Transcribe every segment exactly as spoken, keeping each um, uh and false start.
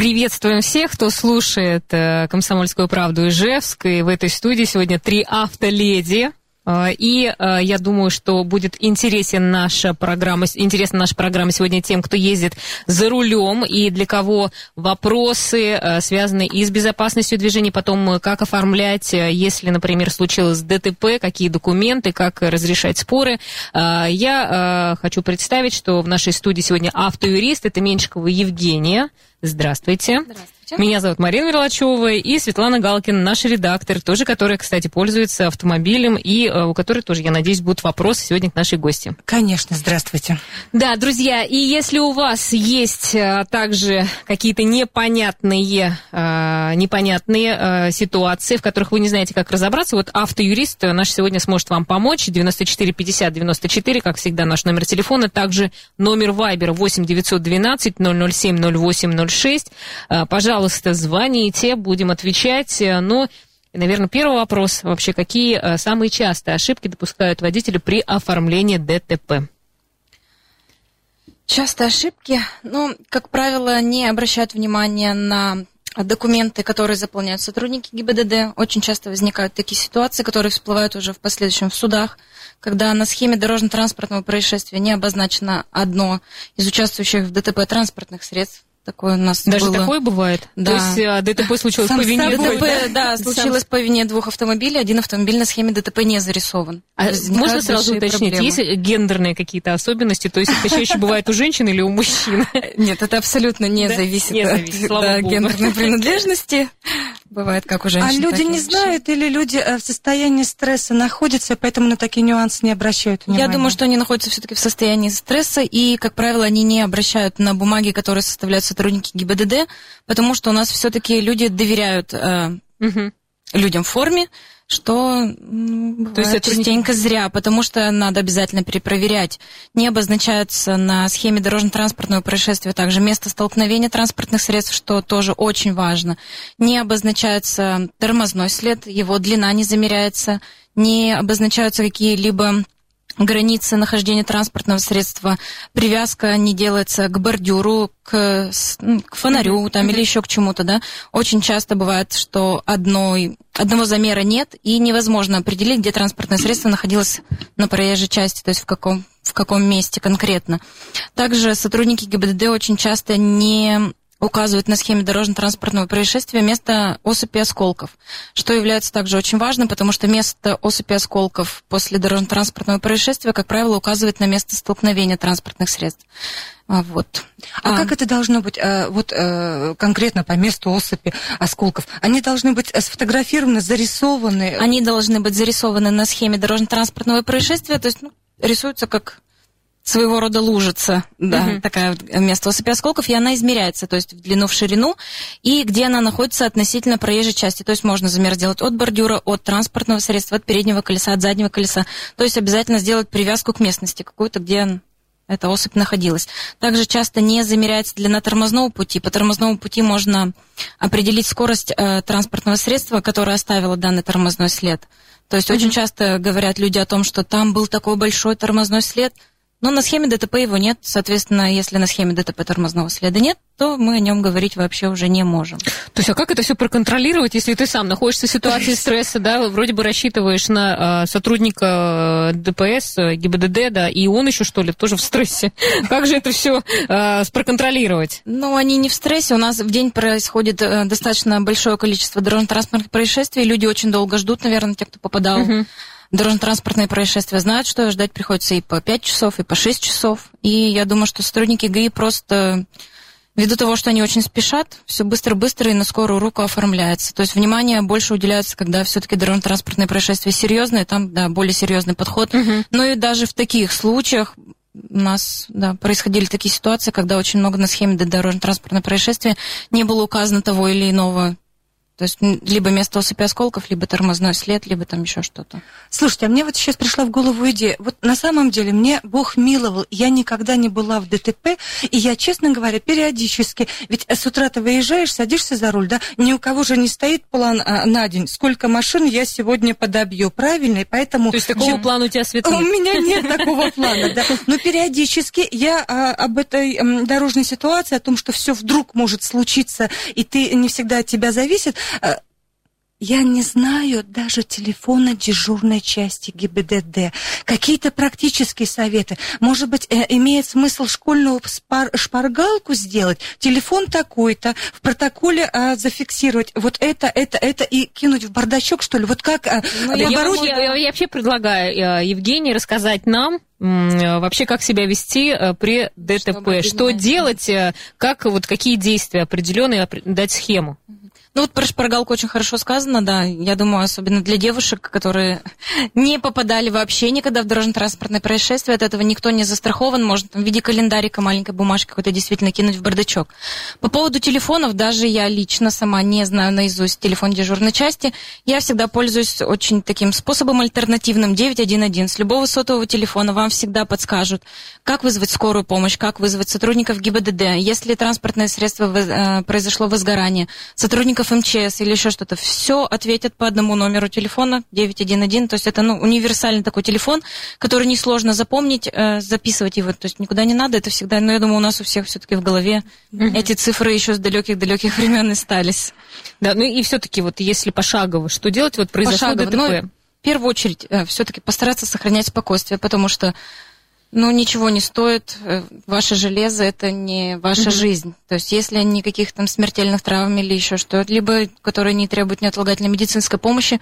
Приветствуем всех, кто слушает э, «Комсомольскую правду» Ижевск. И в этой студии сегодня три автоледи. Э, и э, я думаю, что будет интересен наша программа, интересна наша программа сегодня тем, кто ездит за рулем, и для кого вопросы э, связаны и с безопасностью движения, потом как оформлять, э, если, например, случилось ДТП, какие документы, как разрешать споры. Э, я э, хочу представить, что в нашей студии сегодня автоюрист, это Меньшикова Евгения. Здравствуйте. Здравствуйте. Меня зовут Марина Мерлачева, и Светлана Галкина, наш редактор, тоже, которая, кстати, пользуется автомобилем, и uh, у которой тоже, я надеюсь, будут вопросы сегодня к нашей гости. Конечно, здравствуйте. Да, друзья, и если у вас есть uh, также какие-то непонятные, uh, непонятные uh, ситуации, в которых вы не знаете, как разобраться, вот автоюрист наш сегодня сможет вам помочь. девяносто четыре пятьдесят девяносто четыре, как всегда, наш номер телефона, также номер вайбера восемь девятьсот двенадцать ноль ноль семь ноль восемь ноль шесть. Uh, пожалуйста, Пожалуйста, звоните, будем отвечать. Ну, наверное, первый вопрос вообще, какие самые частые ошибки допускают водители при оформлении ДТП? Частые ошибки, ну, как правило, не обращают внимания на документы, которые заполняют сотрудники ГИБДД. Очень часто возникают такие ситуации, которые всплывают уже в последующем в судах, когда на схеме дорожно-транспортного происшествия не обозначено одно из участвующих в ДТП транспортных средств. Такое у нас Даже было. такое бывает? Да. То есть а, ДТП случилось Сам по вине ДТП, двух, да? да, случилось Сам... по вине двух автомобилей, один автомобиль на схеме ДТП не зарисован. А можно сразу уточнить, проблемы. Есть гендерные какие-то особенности? То есть это чаще бывает у женщин или у мужчин? Нет, это абсолютно не да? зависит не от зависит, да, гендерной принадлежности. Бывает как у женщин. А люди не знают или люди в состоянии стресса находятся, поэтому на такие нюансы не обращают внимания? Я думаю, что они находятся все-таки в состоянии стресса, и, как правило, они не обращают на бумаги, которые составляют сотрудники ГИБДД, потому что у нас все-таки люди доверяют э, угу. людям в форме, что бывает То есть это частенько не... зря, потому что надо обязательно перепроверять. Не обозначается на схеме дорожно-транспортного происшествия также место столкновения транспортных средств, что тоже очень важно. Не обозначается тормозной след, его длина не замеряется, не обозначаются какие-либо границы нахождения транспортного средства, привязка не делается к бордюру, к, к фонарю там, mm-hmm. или еще к чему-то, да. Очень часто бывает, что одной, одного замера нет, и невозможно определить, где транспортное средство находилось на проезжей части, то есть в каком, в каком месте конкретно. Также сотрудники ГИБДД очень часто не указывают на схеме дорожно-транспортного происшествия место осыпи осколков, что является также очень важным, потому что место осыпи осколков после дорожно-транспортного происшествия, как правило, указывает на место столкновения транспортных средств. Вот. А, а как это должно быть вот, конкретно по месту осыпи осколков? Они должны быть сфотографированы, зарисованы? Они должны быть зарисованы на схеме дорожно-транспортного происшествия, то есть ну, рисуются как... своего рода лужица, да, uh-huh. такая место осыпи осколков, и она измеряется, то есть в длину, в ширину, и где она находится относительно проезжей части, то есть можно замер сделать от бордюра, от транспортного средства, от переднего колеса, от заднего колеса, то есть обязательно сделать привязку к местности какую-то, где эта осыпь находилась. Также часто не замеряется длина тормозного пути, по тормозному пути можно определить скорость э, транспортного средства, которое оставило данный тормозной след. То есть uh-huh. очень часто говорят люди о том, что там был такой большой тормозной след, но на схеме ДТП его нет, соответственно, если на схеме ДТП тормозного следа нет, то мы о нем говорить вообще уже не можем. То есть, а как это все проконтролировать, если ты сам находишься в ситуации стресса, да, вроде бы рассчитываешь на а, сотрудника ДПС, ГИБДД, да, и он еще, что ли, тоже в стрессе? Как же это все а, проконтролировать? Ну, они не в стрессе. У нас в день происходит а, достаточно большое количество дорожно-транспортных происшествий, люди очень долго ждут, наверное, те, кто попадал. Uh-huh. Дорожно-транспортные происшествия знают, что ждать приходится и по пять часов, и по шесть часов. И я думаю, что сотрудники ГАИ просто, ввиду того, что они очень спешат, все быстро-быстро и на скорую руку оформляется. То есть внимание больше уделяется, когда все-таки дорожно-транспортные происшествия серьезные, там, да, более серьезный подход. Угу. Но и даже в таких случаях у нас, да, происходили такие ситуации, когда очень много на схеме дорожно-транспортного происшествия не было указано того или иного То есть либо место осыпи осколков, либо тормозной след, либо там еще что-то. Слушайте, а мне вот сейчас пришла в голову идея. Вот на самом деле мне Бог миловал, я никогда не была в ДТП, и я, честно говоря, периодически, ведь с утра ты выезжаешь, садишься за руль, да, ни у кого же не стоит план а, на день, сколько машин я сегодня подобью, правильно? И поэтому... То есть такого я... плана у тебя, Света, нет? У меня нет такого плана, да. Но периодически я а, об этой м, дорожной ситуации, о том, что все вдруг может случиться, и ты не всегда от тебя зависит. Я не знаю даже телефона дежурной части ГИБДД. Какие-то практические советы. Может быть, э, имеет смысл школьную спар- шпаргалку сделать, телефон такой-то, в протоколе э, зафиксировать вот это, это, это и кинуть в бардачок, что ли? Вот как... Э, ну, я, вообще, я, я вообще предлагаю э, Евгении рассказать нам, вообще, как себя вести при ДТП, что, что делать, как, вот, какие действия определенные, дать схему. Ну вот про шпаргалку очень хорошо сказано, да. Я думаю, особенно для девушек, которые не попадали вообще никогда в дорожно-транспортное происшествие, от этого никто не застрахован, можно там в виде календарика, маленькой бумажки какой-то действительно кинуть в бардачок. По поводу телефонов, даже я лично сама не знаю наизусть телефон дежурной части, я всегда пользуюсь очень таким способом альтернативным, девять один один. С любого сотового телефона вам всегда подскажут, как вызвать скорую помощь, как вызвать сотрудников ГИБДД, если транспортное средство произошло возгорание, сотрудников эм че эс или еще что-то, все ответят по одному номеру телефона девять один один, то есть это ну, универсальный такой телефон, который несложно запомнить, э, записывать его, то есть никуда не надо, это всегда, но я думаю, у нас у всех все-таки в голове mm-hmm. эти цифры еще с далеких-далеких времен остались. Да, ну и все-таки вот если пошагово, что делать, вот произошло пошагово, ДТП? Ну, в первую очередь э, все-таки постараться сохранять спокойствие, потому что ну, ничего не стоит. Ваше железо – это не ваша mm-hmm. жизнь. То есть, если никаких там смертельных травм или еще что-либо, которые не требуют неотлагательной медицинской помощи,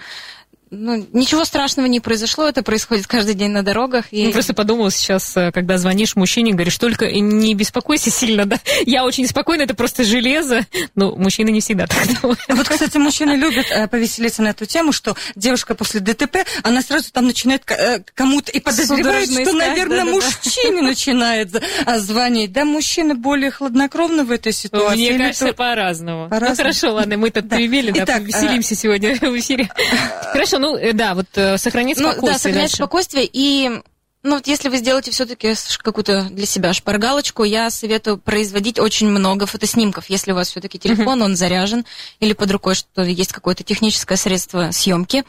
ну, ничего страшного не произошло, это происходит каждый день на дорогах. И... Ну, просто подумала сейчас, когда звонишь мужчине, говоришь, только не беспокойся сильно, да? Я очень спокойна, это просто железо. Ну, мужчины не всегда так думают. Вот, кстати, мужчины любят э, повеселиться на эту тему, что девушка после ДТП, она сразу там начинает э, кому-то и подозревает, что, искать, наверное, да, мужчине да. начинает звонить. Да, мужчины более хладнокровны в этой ситуации. Мне кажется, то... по-разному. по-разному. Ну, хорошо, ладно, мы тут привели, да, повеселимся сегодня в эфире. Хорошо. Ну, да, вот сохранить спокойствие. Ну, да, сохранять дальше. спокойствие. И, ну, вот если вы сделаете все-таки какую-то для себя шпаргалочку, я советую производить очень много фотоснимков. Если у вас все-таки телефон, uh-huh. он заряжен, или под рукой что есть какое-то техническое средство съемки,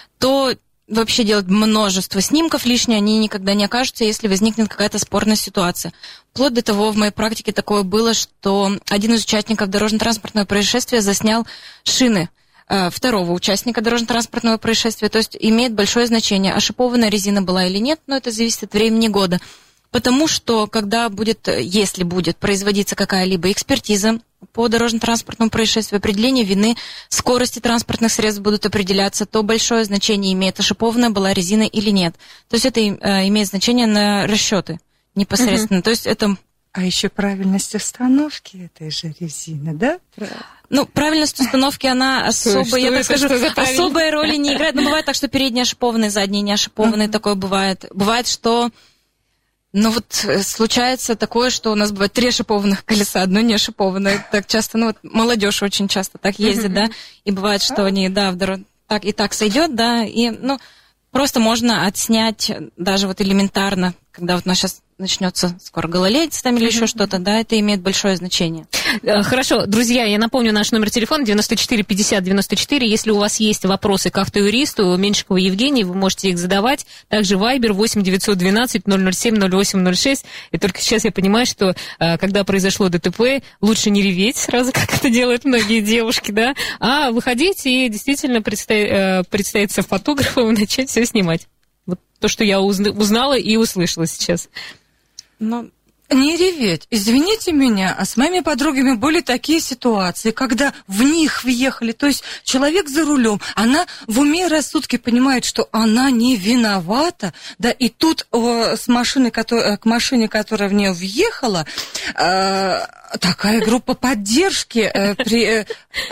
то вообще делать множество снимков лишние, они никогда не окажутся, если возникнет какая-то спорная ситуация. Вплоть до того, в моей практике такое было, что один из участников дорожно-транспортного происшествия заснял шины второго участника дорожно-транспортного происшествия, то есть имеет большое значение, ошипованная резина была или нет, но это зависит от времени года. Потому что, когда будет, если будет производиться какая-либо экспертиза по дорожно-транспортному происшествию, определение вины, скорости транспортных средств будут определяться, то большое значение имеет, ошипованная была резина или нет. То есть это э, имеет значение на расчеты непосредственно. Uh-huh. То есть это... А еще правильность установки этой же резины, да? Ну, правильность установки, она особо, что я так скажу, особой роли не играет. Но бывает так, что передние ошипованные, задние не ошипованные, uh-huh. такое бывает. Бывает, что, ну вот, случается такое, что у нас бывает три ошипованных колеса, одно не ошипованное. Так часто, ну вот, молодежь очень часто так ездит, uh-huh. да, и бывает, что они, да, в дорог... так и так сойдет, да, и, ну, просто можно отснять даже вот элементарно, когда вот у нас сейчас начнется скоро гололедица там или еще что-то, да, это имеет большое значение. Хорошо, друзья, я напомню наш номер телефона девяносто четыре пятьдесят девяносто четыре. Если у вас есть вопросы к автоюристу Меньшикову Евгении, вы можете их задавать. Также Вайбер восемь девятьсот двенадцать ноль ноль семь ноль восемь ноль шесть. И только сейчас я понимаю, что когда произошло ДТП, лучше не реветь сразу, как это делают многие девушки, да, а выходить и действительно предстоит, представиться фотографом и начать все снимать. Вот то, что я узнала и услышала сейчас. Ну, не реветь. Извините меня, а с моими подругами были такие ситуации, когда в них въехали, то есть человек за рулем, она в уме и рассудке понимает, что она не виновата, да, и тут о, с машины, который, к машине, которая в нее въехала, э, такая группа поддержки э, при, э,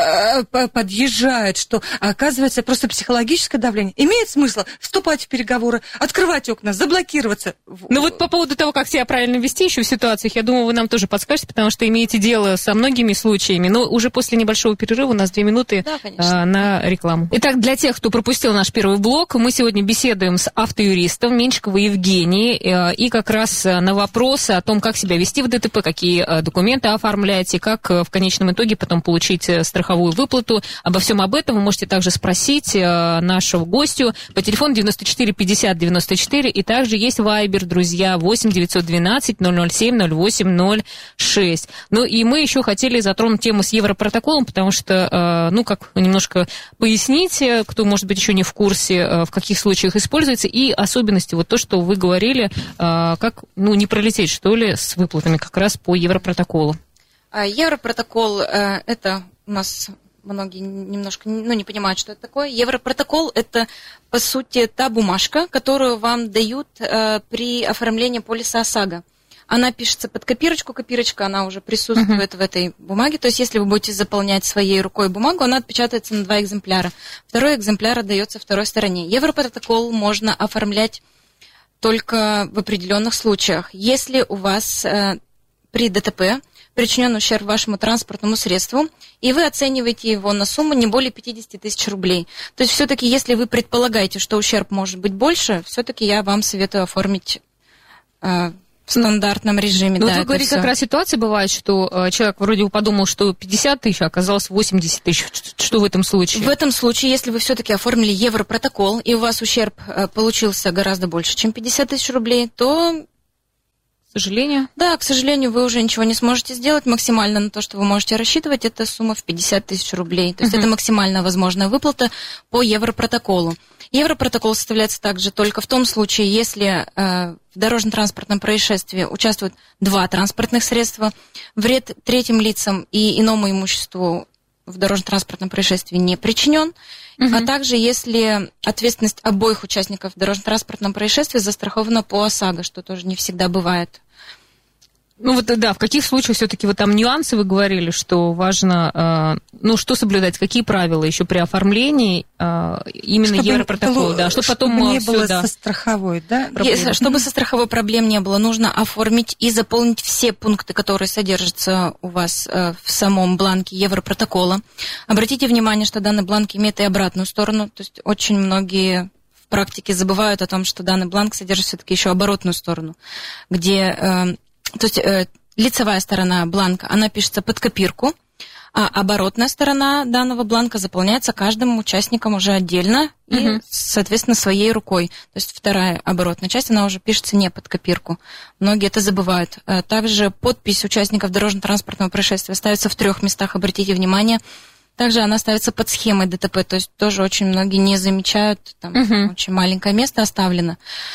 э, подъезжает, что, оказывается, просто психологическое давление. Имеет смысл вступать в переговоры, открывать окна, заблокироваться. Ну вот по поводу того, как себя правильно вести еще в ситуациях, я думаю, вы нам тоже подскажете, потому что имеете дело со многими случаями. Но уже после небольшого перерыва у нас две минуты да, а, на рекламу. Итак, для тех, кто пропустил наш первый блок, мы сегодня беседуем с автоюристом Меньшиковой Евгенией э, и как раз на вопросы о том, как себя вести в ДТП, какие э, документы оформлять и как в конечном итоге потом получить страховую выплату. Обо всем об этом вы можете также спросить нашу гостью по телефону девяносто четыре пятьдесят девяносто четыре, и также есть Вайбер, друзья, восемь девятьсот двенадцать ноль ноль семь ноль восемь ноль шесть. Ну и мы еще хотели затронуть тему с Европротоколом, потому что, ну, как немножко пояснить, кто, может быть, еще не в курсе, в каких случаях используется, и особенности, вот то, что вы говорили, как, ну, не пролететь, что ли, с выплатами как раз по Европротоколу. Европротокол, это у нас многие немножко ну, не понимают, что это такое. Европротокол – это, по сути, та бумажка, которую вам дают при оформлении полиса ОСАГО. Она пишется под копирочку, копирочка, она уже присутствует uh-huh. в этой бумаге. То есть, если вы будете заполнять своей рукой бумагу, она отпечатается на два экземпляра. Второй экземпляр отдается второй стороне. Европротокол можно оформлять только в определенных случаях. Если у вас э, при ДТП причинен ущерб вашему транспортному средству, и вы оцениваете его на сумму не более пятьдесят тысяч рублей. То есть все-таки, если вы предполагаете, что ущерб может быть больше, все-таки я вам советую оформить э, в стандартном режиме. Ну, да, вы говорите, как раз ситуация бывает, что э, человек вроде бы подумал, что пятьдесят тысяч, а оказалось восемьдесят тысяч. Что в этом случае? В этом случае, если вы все-таки оформили Европротокол, и у вас ущерб э, получился гораздо больше, чем пятьдесят тысяч рублей, то... К сожалению? Да, к сожалению, вы уже ничего не сможете сделать. Максимально на то, что вы можете рассчитывать, это сумма в пятьдесят тысяч рублей. То есть uh-huh. это максимальная возможная выплата по Европротоколу. Европротокол составляется также только в том случае, если э, в дорожно-транспортном происшествии участвуют два транспортных средства, вред третьим лицам и иному имуществу в дорожно-транспортном происшествии не причинен, uh-huh. а также если ответственность обоих участников в дорожно-транспортном происшествии застрахована по ОСАГО, что тоже не всегда бывает. Ну вот да, в каких случаях все-таки вот там нюансы вы говорили, что важно, э, ну что соблюдать, какие правила еще при оформлении э, именно чтобы Европротокола, да, чтобы потом чтобы не все, было да, со страховой, да? Если, чтобы со страховой проблем не было, нужно оформить и заполнить все пункты, которые содержатся у вас э, в самом бланке Европротокола. Обратите внимание, что данный бланк имеет и обратную сторону, то есть очень многие в практике забывают о том, что данный бланк содержит все-таки еще оборотную сторону, где э, То есть э, лицевая сторона бланка, она пишется под копирку, а оборотная сторона данного бланка заполняется каждым участником уже отдельно и, uh-huh. соответственно, своей рукой. То есть вторая оборотная часть, она уже пишется не под копирку. Многие это забывают. Также подпись участников дорожно-транспортного происшествия ставится в трех местах, обратите внимание. Также она ставится под схемой ДТП, то есть тоже очень многие не замечают, там uh-huh. очень маленькое место оставлено.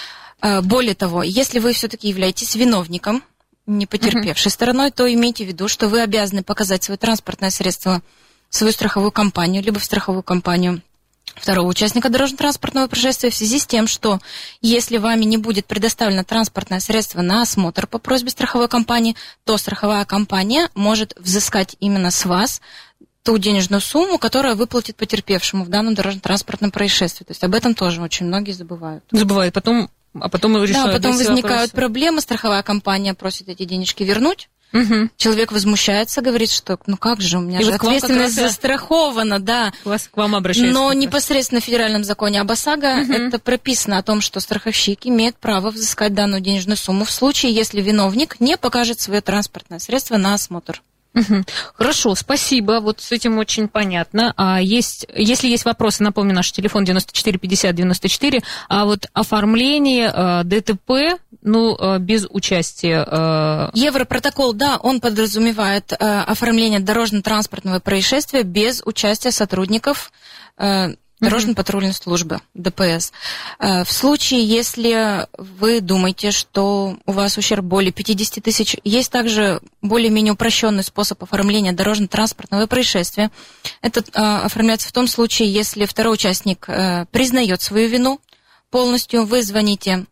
Более того, если вы все-таки являетесь виновником, не потерпевшей uh-huh. стороной, то имейте в виду, что вы обязаны показать свое транспортное средство в свою страховую компанию, либо в страховую компанию второго участника дорожно-транспортного происшествия в связи с тем, что если вами не будет предоставлено транспортное средство на осмотр по просьбе страховой компании, то страховая компания может взыскать именно с вас ту денежную сумму, которая выплатит потерпевшему в данном дорожно-транспортном происшествии. То есть об этом тоже очень многие забывают. Забывают. Потом А потом решают. Да, потом возникают вопросы. Проблемы, страховая компания просит эти денежки вернуть. Угу. Человек возмущается, говорит, что ну как же, у меня и же вот ответственность застрахована, да. Вас, к вам обращаются. Но непосредственно в федеральном законе об ОСАГО угу. это прописано о том, что страховщик имеет право взыскать данную денежную сумму в случае, если виновник не покажет свое транспортное средство на осмотр. Угу. Хорошо, спасибо. Вот с этим очень понятно. А есть, если есть вопросы, напомню, наш телефон девяносто четыре пятьдесят девяносто четыре. А вот оформление э, ДТП, ну, э, без участия... Э... Европротокол, да, он подразумевает э, оформление дорожно-транспортного происшествия без участия сотрудников э, дорожно-патрульной службы, ДПС. В случае, если вы думаете, что у вас ущерб более пятьдесят тысяч, есть также более-менее упрощенный способ оформления дорожно-транспортного происшествия. Это оформляется в том случае, если второй участник признает свою вину полностью, вы звоните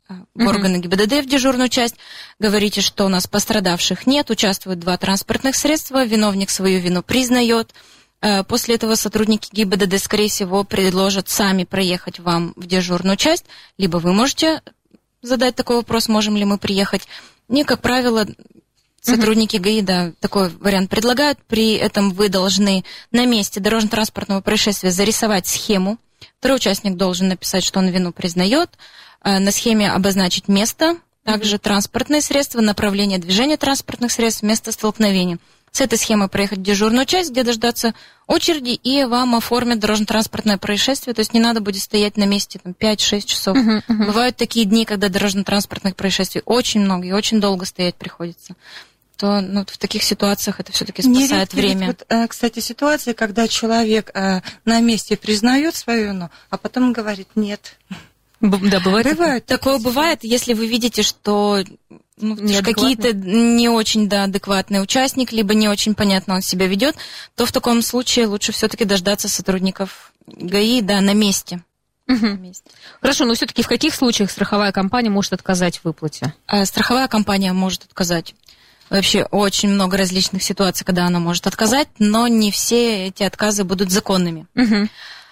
в uh-huh. органы ГИБДД, в дежурную часть, говорите, что у нас пострадавших нет, участвуют два транспортных средства, виновник свою вину признает. После этого сотрудники ГИБДД, скорее всего, предложат сами проехать вам в дежурную часть, либо вы можете задать такой вопрос, можем ли мы приехать. И, как правило, сотрудники ГАИ, да, такой вариант предлагают. При этом вы должны на месте дорожно-транспортного происшествия зарисовать схему. Второй участник должен написать, что он вину признает. На схеме обозначить место, также транспортные средства, направление движения транспортных средств, место столкновения. С этой схемой проехать в дежурную часть, где дождаться очереди, и вам оформят дорожно-транспортное происшествие. То есть не надо будет стоять на месте там, пять-шесть часов. Uh-huh, uh-huh. Бывают такие дни, когда дорожно-транспортных происшествий очень много, и очень долго стоять приходится. То ну, в таких ситуациях это все-таки спасает Нередки время. Вот, кстати, ситуация, когда человек на месте признает свою вину, а потом говорит «нет». Да, бывает. Бывает. Такое бывает, если вы видите, что ну, какие-то не очень да, адекватный участник, либо не очень понятно он себя ведет, то в таком случае лучше все-таки дождаться сотрудников ГАИ да, на месте. Угу. На месте. Хорошо, но все-таки в каких случаях страховая компания может отказать в выплате? А, страховая компания может отказать. Вообще очень много различных ситуаций, когда она может отказать, но не все эти отказы будут законными. Угу.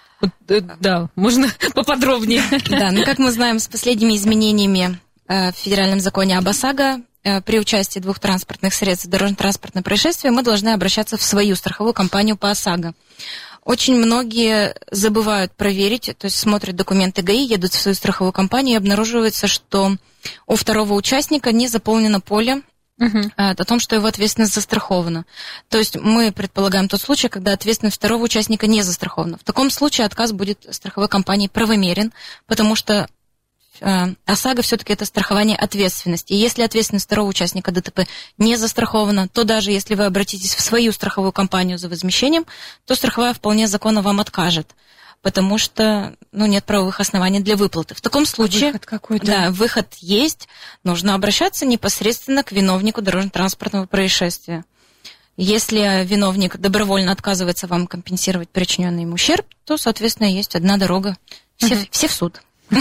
Да, можно поподробнее. Да, ну как мы знаем, с последними изменениями в федеральном законе об ОСАГО при участии двух транспортных средств в дорожно-транспортное происшествие мы должны обращаться в свою страховую компанию по ОСАГО. Очень многие забывают проверить, то есть смотрят документы ГАИ, едут в свою страховую компанию и обнаруживается, что у второго участника не заполнено поле Uh-huh. о том, что его ответственность застрахована. То есть мы предполагаем тот случай, когда ответственность второго участника не застрахована. В таком случае отказ будет страховой компании правомерен, потому что э, ОСАГО все-таки это страхование ответственности. И если ответственность второго участника ДТП не застрахована, то даже если вы обратитесь в свою страховую компанию за возмещением, то страховая вполне законно вам откажет, потому что ну, нет правовых оснований для выплаты. В таком случае... Выход какой-то. Да, выход есть. Нужно обращаться непосредственно к виновнику дорожно-транспортного происшествия. Если виновник добровольно отказывается вам компенсировать причиненный ему ущерб, то, соответственно, есть одна дорога. Все, uh-huh. все в суд.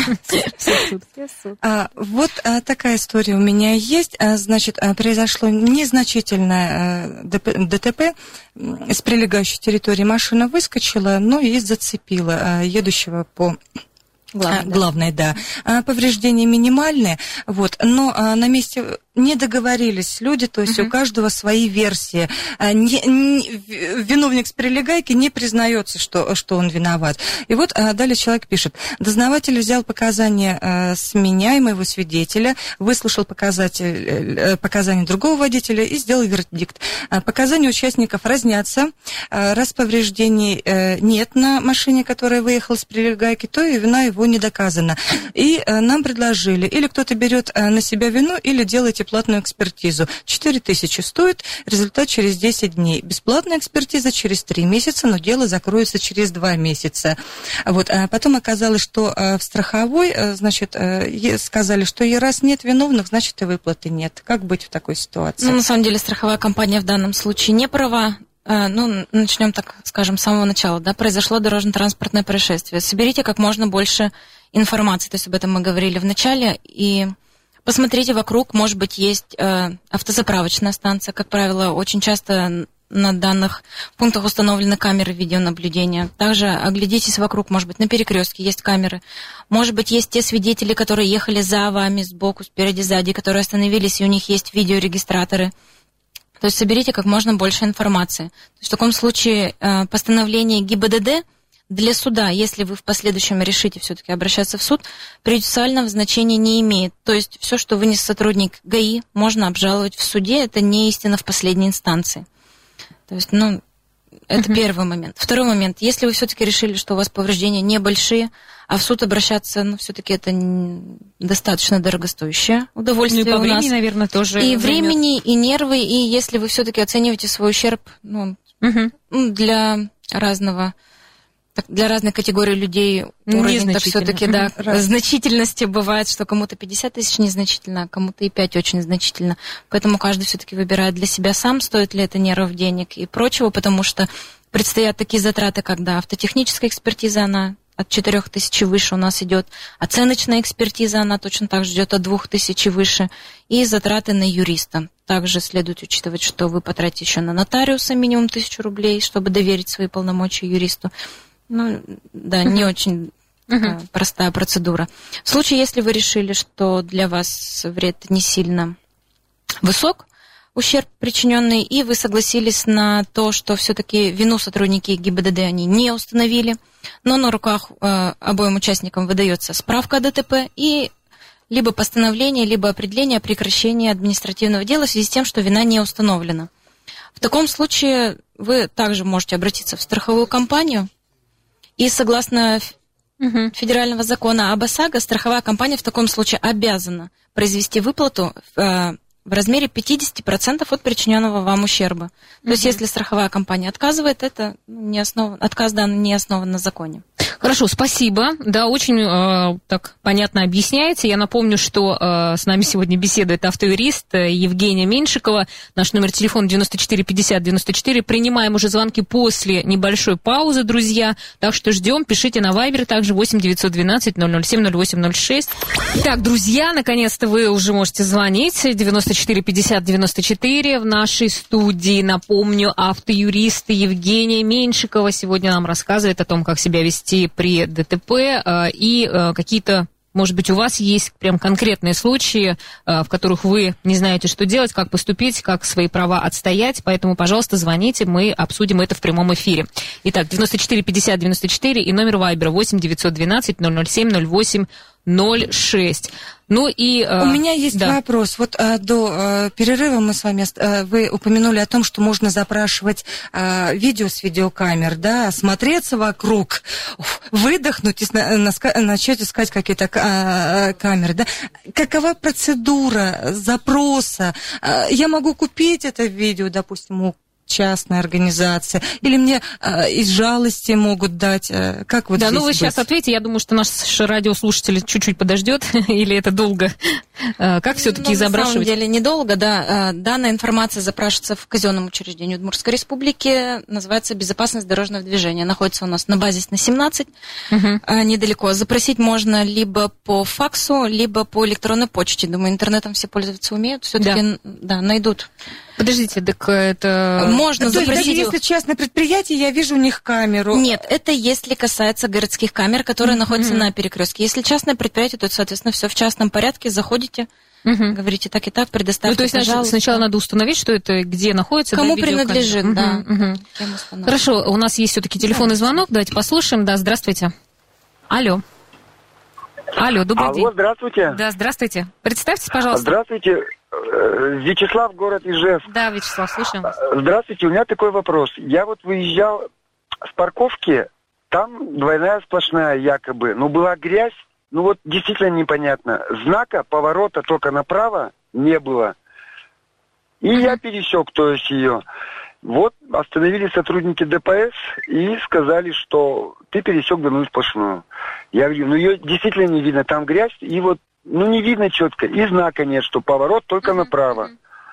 А, вот а, такая история у меня есть. А, значит, а, произошло незначительное а, ДТП. С прилегающей территории машина выскочила, ну и зацепила а, едущего по... Главное, а, да. Главное, да. А, повреждения минимальные, вот, но а, на месте не договорились люди, то есть uh-huh. у каждого свои версии. А, не, не, виновник с прилегайки не признается, что, что он виноват. И вот а, далее человек пишет. Дознаватель взял показания а, с меня и моего свидетеля, выслушал показатель, показания другого водителя и сделал вердикт. А, показания участников разнятся. А, раз повреждений а, нет на машине, которая выехала с прилегайки, то и вина его не доказана. И а, нам предложили, или кто-то берет а, на себя вину, или делайте платную экспертизу. четыре тысячи стоит, результат через десять дней. Бесплатная экспертиза через три месяца, но дело закроется через два месяца. Вот. А потом оказалось, что а, в страховой, а, значит, а, сказали, что и раз нет виновных, значит и выплаты нет. Как быть в такой ситуации? Ну, на самом деле, страховая компания в данном случае не права. Ну, начнем, так скажем, с самого начала. Да, произошло дорожно-транспортное происшествие. Соберите как можно больше информации, то есть об этом мы говорили в начале, и посмотрите вокруг, может быть, есть э, автозаправочная станция, как правило, очень часто на данных пунктах установлены камеры видеонаблюдения. Также оглядитесь вокруг, может быть, на перекрестке есть камеры. Может быть, есть те свидетели, которые ехали за вами, сбоку, спереди, сзади, которые остановились, и у них есть видеорегистраторы. То есть соберите как можно больше информации. То есть в таком случае э, постановление ГИБДД для суда, если вы в последующем решите все-таки обращаться в суд, преюдициального значения не имеет. То есть все, что вынес сотрудник ГАИ, можно обжаловать в суде, это не истина в последней инстанции. То есть, ну, это uh-huh. первый момент. Второй момент, если вы все-таки решили, что у вас повреждения небольшие, а в суд обращаться, ну, все-таки это достаточно дорогостоящее удовольствие. Ну, и по у времени, нас. наверное, тоже. И займет. Времени, и нервы, и если вы все-таки оцениваете свой ущерб, ну, uh-huh. для разного... Для разной категории людей уровень так все-таки, да, значительности бывает, что кому-то пятьдесят тысяч незначительно, а кому-то и пять очень значительно. Поэтому каждый все-таки выбирает для себя сам, стоит ли это нервов, денег и прочего, потому что предстоят такие затраты, когда автотехническая экспертиза, она от четырех тысяч и выше у нас идет. Оценочная экспертиза, она точно так же идет от двух тысяч и выше. И затраты на юриста. Также следует учитывать, что вы потратите еще на нотариуса минимум тысячу рублей, чтобы доверить свои полномочия юристу. Ну, да, не очень такая простая процедура. В случае, если вы решили, что для вас вред не сильно высок, ущерб причиненный, и вы согласились на то, что все-таки вину сотрудники ГИБДД они не установили, но на руках э, обоим участникам выдается справка о ДТП и либо постановление, либо определение о прекращении административного дела в связи с тем, что вина не установлена. В таком случае вы также можете обратиться в страховую компанию, и согласно угу. федерального закона об ОСАГО, страховая компания в таком случае обязана произвести выплату э, в размере пятьдесят процентов от причиненного вам ущерба. То mm-hmm. есть, если страховая компания отказывает, это не основан, отказ данный не основан на законе. Хорошо, спасибо. Да, очень э, так понятно объясняете. Я напомню, что э, с нами сегодня беседует автоюрист Евгения Меньшикова. Наш номер телефона девяносто четыре пятьдесят девяносто четыре. Принимаем уже звонки после небольшой паузы, друзья. Так что ждем, пишите на Вайбер, также восемь девятьсот двенадцать ноль ноль семь ноль восемь ноль шесть. Так, друзья, наконец-то вы уже можете звонить. девяносто четыре пятьдесят девяносто четыре в нашей студии. Напомню, автоюрист Евгения Меньшикова сегодня нам рассказывает о том, как себя вести при ДТП и какие-то, может быть, у вас есть прям конкретные случаи, в которых вы не знаете, что делать, как поступить, как свои права отстоять. Поэтому, пожалуйста, звоните, мы обсудим это в прямом эфире. Итак, девяносто четыре пятьдесят девяносто четыре и номер Вайбера восемь девятьсот двенадцать ноль ноль семь ноль восемь ноль шесть. Ну и... У меня есть да. вопрос. Вот а, до а, перерыва мы с вами... А, вы упомянули о том, что можно запрашивать а, видео с видеокамер, да, осмотреться вокруг, выдохнуть и на, на, начать искать какие-то а, камеры, да. Какова процедура запроса? А, я могу купить это видео, допустим, у частная организация, или мне э, из жалости могут дать, э, как вот да, здесь ну вы быть? Сейчас ответите, я думаю, что наш радиослушатель чуть-чуть подождет, или это долго, э, как все-таки ну, запрашивать? На самом деле недолго, да, данная информация запрашивается в казенном учреждении Удмуртской республики, называется «Безопасность дорожного движения», находится у нас на базе на семнадцать, угу. недалеко. Запросить можно либо по факсу, либо по электронной почте, думаю, интернетом все пользоваться умеют, все-таки да. Да, найдут. Подождите, так это... Можно То запросить... есть, даже если частное предприятие, я вижу у них камеру. Нет, это если касается городских камер, которые mm-hmm. находятся на перекрестке. Если частное предприятие, то, соответственно, все в частном порядке. Заходите, mm-hmm. говорите так и так, предоставьте, ну, то есть, пожалуйста. Сначала надо установить, что это, где находится. Кому да, принадлежит, mm-hmm. да. Mm-hmm. Хорошо, у нас есть все-таки телефонный звонок. Давайте послушаем. Да, здравствуйте. Алло. Алло, добрый Алло, день. здравствуйте. Да, здравствуйте. Представьтесь, пожалуйста. Здравствуйте. Вячеслав, город Ижевск. Да, Вячеслав, слушаем вас. Здравствуйте, у меня такой вопрос. Я вот выезжал с парковки, там двойная сплошная якобы, но была грязь, ну вот действительно непонятно. Знака поворота только направо не было. И mm-hmm. я пересек, то есть ее. Вот остановили сотрудники ДПС и сказали, что ты пересек двойную сплошную. Я говорю, ну ее действительно не видно, там грязь, и вот ну, не видно четко. И знака нет, что поворот только mm-hmm. направо.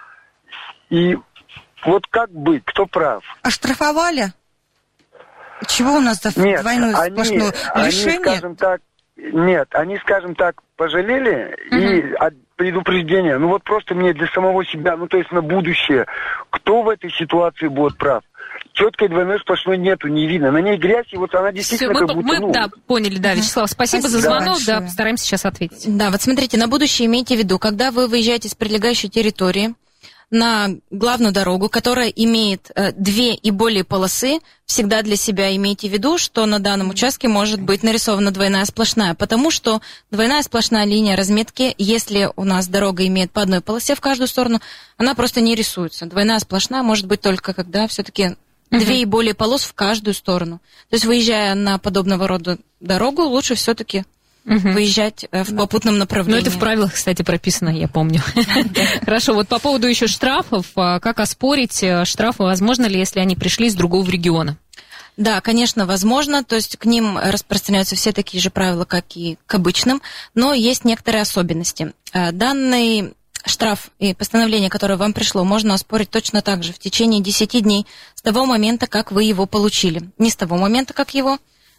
И вот как быть? Кто прав? Оштрафовали? Чего у нас за нет, двойную они, сплошную? Лишение? Они, скажем так, нет, они, скажем так, пожалели mm-hmm. и от предупреждения. Ну вот просто мне для самого себя, ну то есть на будущее, кто в этой ситуации будет прав? Четкой двойной сплошной нету, не видно. На ней грязь, и вот она действительно Все, мы, как будто... Мы, ну... да, поняли, да, Вячеслав, спасибо, спасибо за звонок, да, постараемся сейчас ответить. Да, вот смотрите, на будущее имейте в виду, когда вы выезжаете с прилегающей территории на главную дорогу, которая имеет э, две и более полосы, всегда для себя имейте в виду, что на данном участке может быть нарисована двойная сплошная, потому что двойная сплошная линия разметки, если у нас дорога имеет по одной полосе в каждую сторону, она просто не рисуется. Двойная сплошная может быть только когда все-таки две uh-huh. и более полос в каждую сторону. То есть, выезжая на подобного рода дорогу, лучше все-таки uh-huh. выезжать в попутном направлении. Ну, это в правилах, кстати, прописано, я помню. Хорошо, вот по поводу еще штрафов. Как оспорить штрафы? Возможно ли, если они пришли из другого региона? Да, конечно, возможно. То есть, к ним распространяются все такие же правила, как и к обычным. Но есть некоторые особенности. Данный штраф и постановление, которое вам пришло, можно оспорить точно так же в течение десяти дней с того момента, как вы его получили. Не с того момента, как его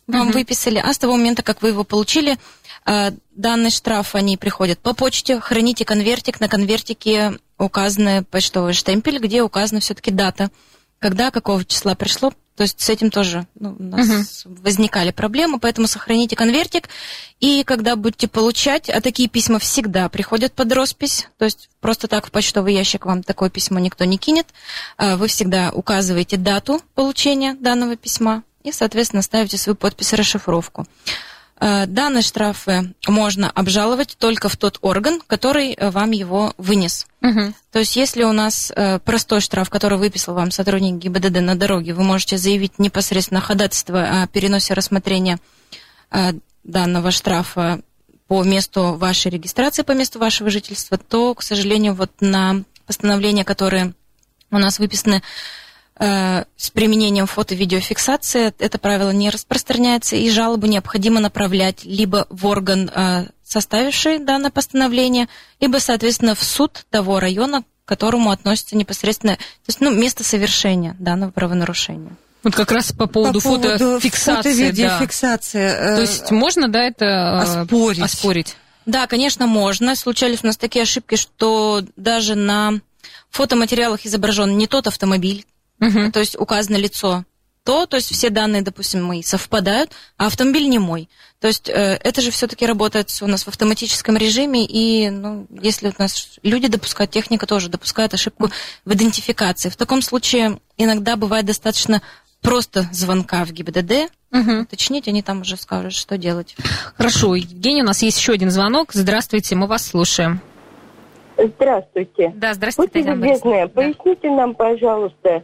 вам Угу. выписали, а с того момента, как вы его получили, данный штраф, они приходят по почте, храните конвертик, на конвертике указаны почтовый штемпель, где указана все-таки дата, когда, какого числа пришло. То есть с этим тоже ну, у нас uh-huh. возникали проблемы, поэтому сохраните конвертик. И когда будете получать, а такие письма всегда приходят под роспись, то есть просто так в почтовый ящик вам такое письмо никто не кинет, вы всегда указываете дату получения данного письма и, соответственно, ставите свою подпись и расшифровку. Данные штрафы можно обжаловать только в тот орган, который вам его вынес. Угу. То есть если у нас простой штраф, который выписал вам сотрудник ГИБДД на дороге, вы можете заявить непосредственно ходатайство о переносе рассмотрения данного штрафа по месту вашей регистрации, по месту вашего жительства, то, к сожалению, вот на постановления, которые у нас выписаны с применением фото-видеофиксации, это правило не распространяется, и жалобу необходимо направлять либо в орган, составивший данное постановление, либо, соответственно, в суд того района, к которому относится непосредственно, то есть, ну, место совершения данного правонарушения. Вот как раз по поводу, по поводу фотофиксации. Фото-видеофиксации. Да. То есть можно, да, это оспорить? оспорить? Да, конечно, можно. Случались у нас такие ошибки, что даже на фотоматериалах изображен не тот автомобиль, Uh-huh. то есть указано лицо то, то есть все данные, допустим, мои совпадают, а автомобиль не мой. То есть э, это же все-таки работает у нас в автоматическом режиме, и ну, если у нас люди допускают, техника тоже допускает ошибку в идентификации. В таком случае иногда бывает достаточно просто звонка в ГИБДД, uh-huh. уточнить, они там уже скажут, что делать. Хорошо, Евгений, у нас есть еще один звонок. Здравствуйте, мы вас слушаем. Здравствуйте. Да, здравствуйте, Татьяна Борисовна. Поясните да. нам, пожалуйста,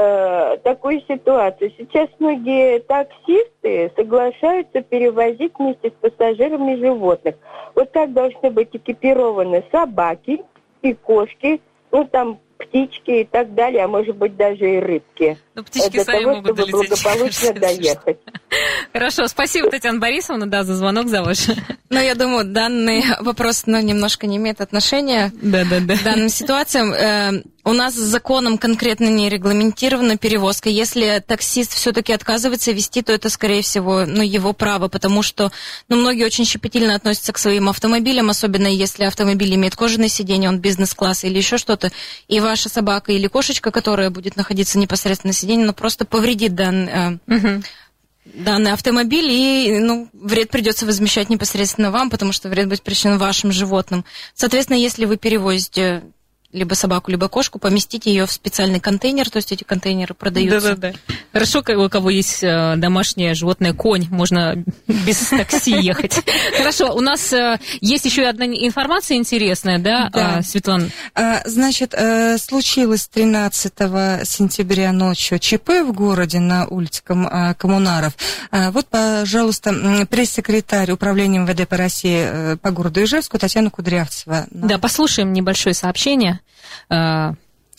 такую ситуацию. Сейчас многие таксисты соглашаются перевозить вместе с пассажирами животных. Вот как должны быть экипированы собаки и кошки, ну там птички и так далее, а может быть даже и рыбки. Ну, птички для сами того, могут чтобы долететь. благополучно доехать. Хорошо, спасибо, Татьяна Борисовна, да, за звонок, за ваш. Ну, я думаю, данный вопрос ну, немножко не имеет отношения да, да, да. к данным ситуациям. Э, у нас законом конкретно не регламентирована перевозка. Если таксист все-таки отказывается везти, то это, скорее всего, ну, его право, потому что ну, многие очень щепетильно относятся к своим автомобилям, особенно если автомобиль имеет кожаное сиденье, он бизнес-класс или еще что-то, и ваша собака или кошечка, которая будет находиться непосредственно на сиденье, ну, просто повредит дан, э, угу. данный автомобиль, и ну, вред придется возмещать непосредственно вам, потому что вред будет причинен вашим животным. Соответственно, если вы перевозите либо собаку, либо кошку, поместите ее в специальный контейнер, то есть эти контейнеры продаются. Да-да-да. Хорошо, у кого есть домашнее животное, конь, можно без такси ехать. Хорошо, у нас есть еще одна информация интересная, да, да. Светлана? Значит, случилось тринадцатого сентября ночью ЧП в городе на улице Коммунаров. Вот, пожалуйста, пресс-секретарь управления МВД по России по городу Ижевску Татьяна Кудрявцева. Да, послушаем небольшое сообщение. По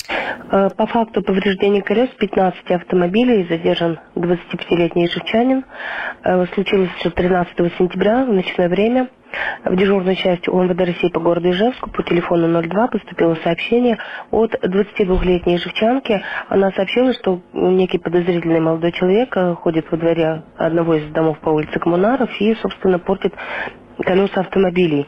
факту повреждения колес пятнадцати автомобилей задержан двадцатипятилетний ижевчанин. Случилось это тринадцатого сентября в ночное время. В дежурную часть УМВД России по городу Ижевску по телефону ноль два поступило сообщение от двадцатидвухлетней ижевчанки. Она сообщила, что некий подозрительный молодой человек ходит во дворе одного из домов по улице Коммунаров и, собственно, портит колеса автомобилей.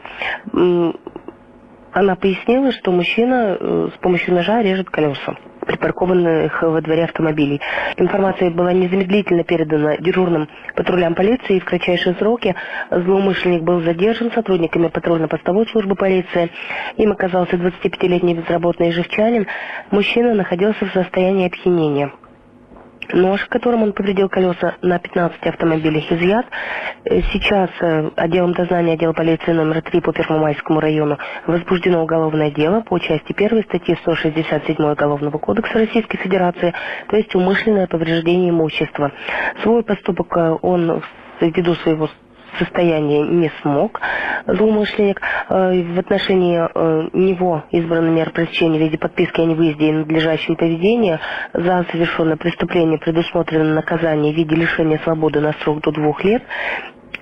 Она пояснила, что мужчина с помощью ножа режет колеса припаркованных во дворе автомобилей. Информация была незамедлительно передана дежурным патрулям полиции, и в кратчайшие сроки злоумышленник был задержан сотрудниками патрульно-постовой службы полиции. Им оказался двадцатипятилетний безработный ижевчанин. Мужчина находился в состоянии опьянения. Нож, которым он повредил колеса на пятнадцати автомобилях, изъят. Сейчас отделом дознания отдела полиции номер три по Первомайскому району возбуждено уголовное дело по части первой статьи сто шестьдесят семь Уголовного кодекса Российской Федерации, то есть умышленное повреждение имущества. Свой поступок он ввиду своего состояние не смог злоумышленник. В отношении него избрана мера пресечения в виде подписки о невыезде и надлежащем поведении. За совершенное преступление предусмотрено наказание в виде лишения свободы на срок до двух лет.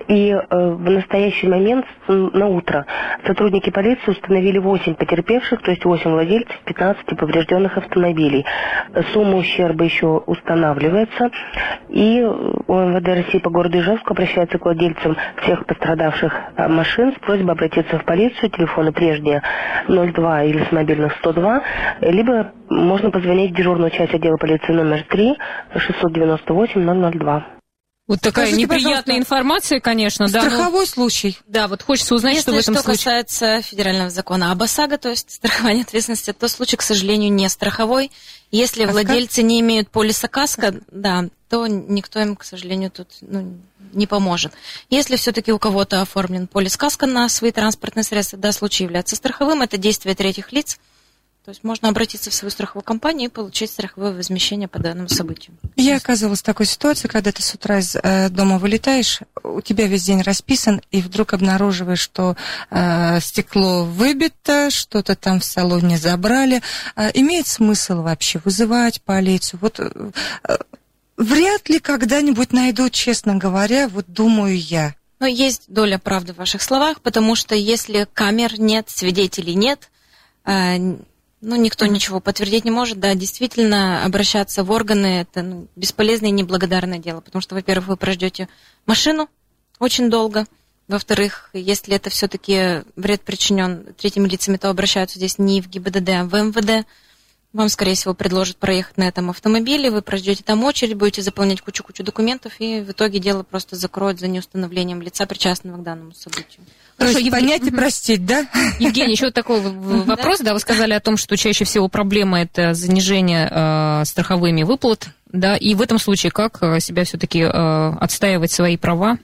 И э, в настоящий момент на утро сотрудники полиции установили восемь потерпевших, то есть восемь владельцев пятнадцати поврежденных автомобилей. Сумма ущерба еще устанавливается. И УМВД России по городу Ижевску обращается к владельцам всех пострадавших машин с просьбой обратиться в полицию. Телефоны прежние ноль два или с мобильных сто два, либо можно позвонить в дежурную часть отдела полиции номер три шестьсот девяносто восемь ноль ноль два. Вот такая Скажите, неприятная информация, конечно. Страховой да, случай. Да, вот хочется узнать, Если что в этом что случае. касается федерального закона об ОСАГО, то есть страхование ответственности, то случай, к сожалению, не страховой. Если Каска? владельцы не имеют полиса КАСКО, да, то никто им, к сожалению, тут ну, не поможет. Если все-таки у кого-то оформлен полис КАСКО на свои транспортные средства, да, случай является страховым, это действие третьих лиц. То есть можно обратиться в свою страховую компанию и получить страховое возмещение по данному событию. Я оказывалась в такой ситуации, когда ты с утра из э, дома вылетаешь, у тебя весь день расписан, и вдруг обнаруживаешь, что э, стекло выбито, что-то там в салоне забрали. Э, имеет смысл вообще вызывать полицию? Вот э, э, вряд ли когда-нибудь найдут, честно говоря, вот думаю я. Но есть доля правды в ваших словах, потому что если камер нет, свидетелей нет, э, ну, никто ничего подтвердить не может, да, действительно, обращаться в органы, это ну, бесполезное и неблагодарное дело, потому что, во-первых, вы прождете машину очень долго, во-вторых, если это все-таки вред причинен третьими лицами, то обращаются здесь не в ГИБДД, а в МВД, вам, скорее всего, предложат проехать на этом автомобиле, вы прождете там очередь, будете заполнять кучу-кучу документов, и в итоге дело просто закроют за неустановлением лица, причастного к данному событию. Хорошо, Евгений, понять и простить, да? Евгений, еще такой вопрос, да, вы сказали о том, что чаще всего проблема это занижение э, страховыми выплат, да, и в этом случае как себя все-таки э, отстаивать свои права?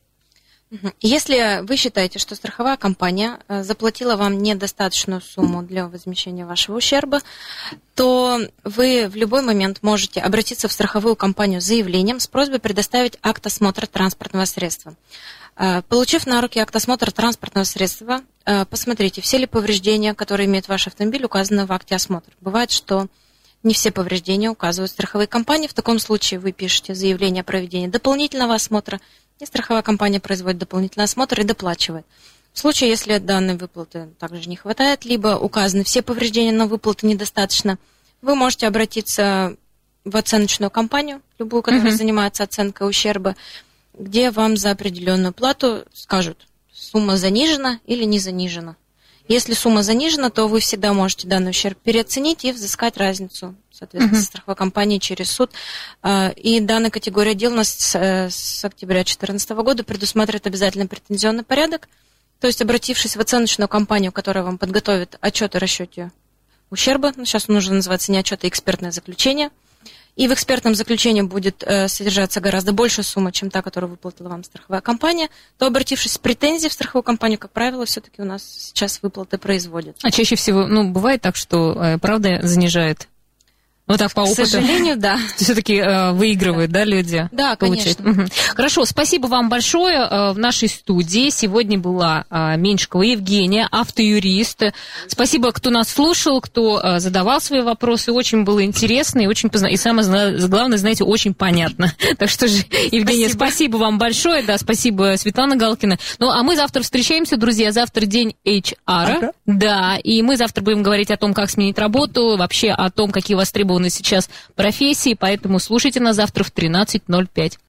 Если вы считаете, что страховая компания заплатила вам недостаточную сумму для возмещения вашего ущерба, то вы в любой момент можете обратиться в страховую компанию с заявлением с просьбой предоставить акт осмотра транспортного средства. Получив на руки акт осмотра транспортного средства, посмотрите, все ли повреждения, которые имеет ваш автомобиль, указаны в акте осмотра. Бывает, что не все повреждения указывают страховые компании. В таком случае вы пишете заявление о проведении дополнительного осмотра, и страховая компания производит дополнительный осмотр и доплачивает. В случае, если данной выплаты также не хватает, либо указаны все повреждения, но выплаты недостаточно, вы можете обратиться в оценочную компанию, любую, которая uh-huh. занимается оценкой ущерба, где вам за определенную плату скажут, сумма занижена или не занижена. Если сумма занижена, то вы всегда можете данный ущерб переоценить и взыскать разницу, соответственно, uh-huh. со страховой компании через суд. И данная категория дел у нас с октября две тысячи четырнадцатого года предусматривает обязательно претензионный порядок. То есть, обратившись в оценочную компанию, которая вам подготовит отчет о расчете ущерба, ну, сейчас он уже называется не отчет, а экспертное заключение, и в экспертном заключении будет э, содержаться гораздо большая сумма, чем та, которую выплатила вам страховая компания, то, обратившись с претензией в страховую компанию, как правило, все-таки у нас сейчас выплаты производят. А чаще всего, ну, бывает так, что э, правда занижает? Вот так по опыту. К сожалению, да. Все-таки э, выигрывают, да, люди? Да, конечно. Угу. Хорошо, спасибо вам большое. В нашей студии сегодня была Меньшикова Евгения, автоюрист. Спасибо, кто нас слушал, кто задавал свои вопросы. Очень было интересно и очень позна... и самое главное, знаете, очень понятно. Так что же, Евгения, спасибо, спасибо вам большое. Да, спасибо, Светлана Галкина. Ну, а мы завтра встречаемся, друзья. Завтра день эйч ар. Ага. Да, и мы завтра будем говорить о том, как сменить работу, вообще о том, какие востребованы сейчас профессии, поэтому слушайте нас завтра в тринадцать ноль пять.